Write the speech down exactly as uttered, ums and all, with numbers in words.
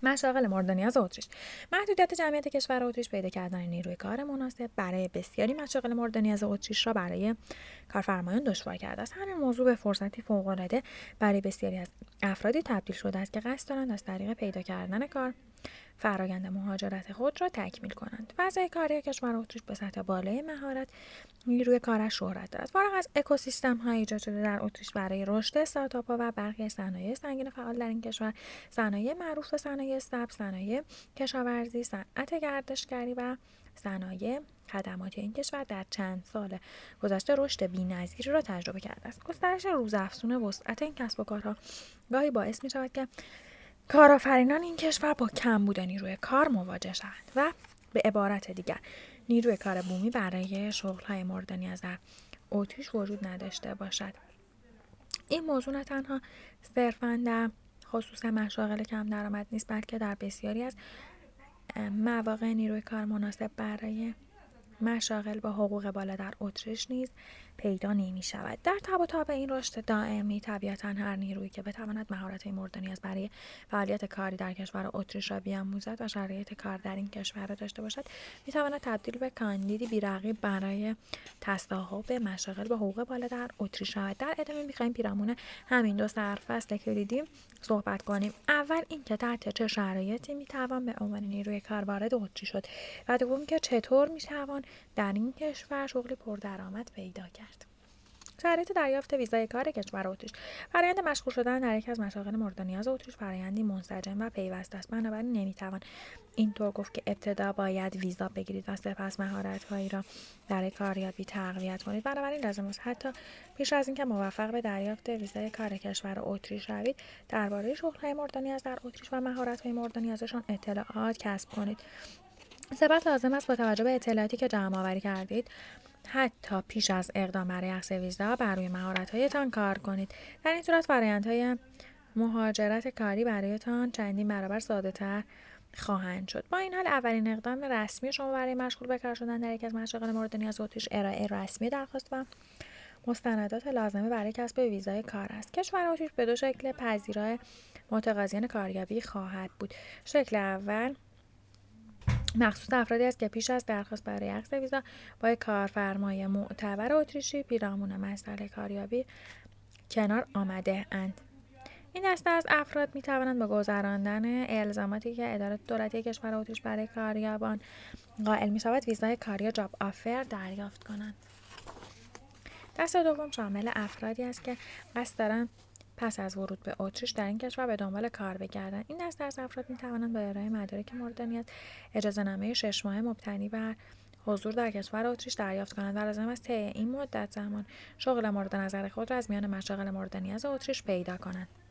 مشاغل مورد نیاز اتریش. محدودیت جمعیت کشور اتریش پیدا کردن نیروی کار مناسب برای بسیاری مشاغل مورد نیاز اتریش را برای کارفرمایان دشوار کرده است. همین موضوع به فرصتی فوق‌العاده برای بسیاری از افرادی تبدیل شده است که قصد دارند از طریق پیدا کردن کار فرآیند مهاجرت خود را تکمیل کنند. فضای کاری کشور اتریش به سطح بالای مهارت نیروی کارش شهرت دارد. فارغ از اکوسیستم‌های ایجاد شده در اتریش برای رشد استارتاپ‌ها و برخی صنایع سنگین فعال در این کشور، صنایع معروف به صنایع سبز، صنایع کشاورزی، صنعت گردشگری و صنایع خدماتی این کشور در چند سال گذشته رشد بی‌نظیری را تجربه کرده است. گسترش روزافزون وسعت این کسب و کارها گاهی باعث می‌شود که کارآفرینان این کشور با کمبود نیروی کار مواجه شوند و به عبارت دیگر نیروی کار بومی برای شغل‌های مورد نیاز در اتریش وجود نداشته باشد. این موضوع نه تنها صرفاً در خصوص مشاغل کم درآمد نیست، بلکه در بسیاری از مواقع نیروی کار مناسب برای مشاغل با حقوق بالا در اتریش نیز پیدا نمی شود. در تب و تاب این رشد دائمی طبیعتاً هر نیرویی که بتواند مهارت‌های مورد نیاز برای فعالیت کاری در کشور اتریش را بیاموزد و شرایط کار در این کشور را داشته باشد، می‌تواند تبدیل به کاندیدی بی‌رقیب برای تصاحب مشاغل با حقوق بالا در اتریش شود. در ادامه می‌خوایم پیرامون همین دو سرفصل کلیدی صحبت کنیم. اول اینکه تحت چه شرایطی می‌توان به عنوان نیروی کار وارد اتریش شد و دوم که چطور می‌توان در این کشور شغلی پردرآمد پیدا کرد. شرایط دریافت ویزای کار کشور اتریش. فرآیند مشغول شدن در یکی از مشاغل مورد نیاز اتریش فرآیندی منسجم و پیوسته است. بنابراین نمیتوان اینطور گفت که ابتدا باید ویزا بگیرید و سپس مهارت‌هایی را برای کاریابی تقویت کنید. بنابراین لازم است حتی پیش از اینکه موفق به دریافت ویزای کار کشور اتریش شوید، درباره شغل‌های مورد نیاز در اتریش و مهارت‌های مورد نیازشان اطلاعات کسب کنید. سپس لازم است با توجه به اطلاعاتی که جمع‌آوری کردید حتی پیش از اقدام برای اخذ ویزا بر روی مهارت‌هایتان کار کنید. در این صورت فرآیندهای مهاجرت کاری برایتان چندین برابر ساده‌تر خواهند شد. با این حال اولین اقدام رسمی شما برای مشغول به کار شدن در یکی از مشاغل مورد نیاز اتریش ارائه رسمی درخواست و مستندات لازمه برای کسب ویزای کار است. کشور اتریش به دو شکل پذیرای متقاضیان کاریابی خواهد بود. شکل اول مخصوص افرادی است که پیش از درخواست برای اخذ ویزا با یک کارفرمای معتبر اتریشی پیرامون مسئله کاریابی کنار آمده اند. این دسته از افراد می توانند با گذراندن الزاماتی که اداره دولتی کشور اتریش برای کاریابان قائل می شود ویزای کاری یا جاب آفر دریافت کنند. دسته دوم شامل افرادی است که قصد دارند پس از ورود به اتریش در این کشور به دنبال کار بگردند. این دسته از افراد می توانند با ارائه مدارک مورد نیاز اجازه‌نامه شش ماهه مبتنی بر حضور در کشور اتریش دریافت کنند و لازم است طی این مدت زمان شغل مورد نظر خود را از میان مشاغل مورد نیاز اتریش پیدا کنند.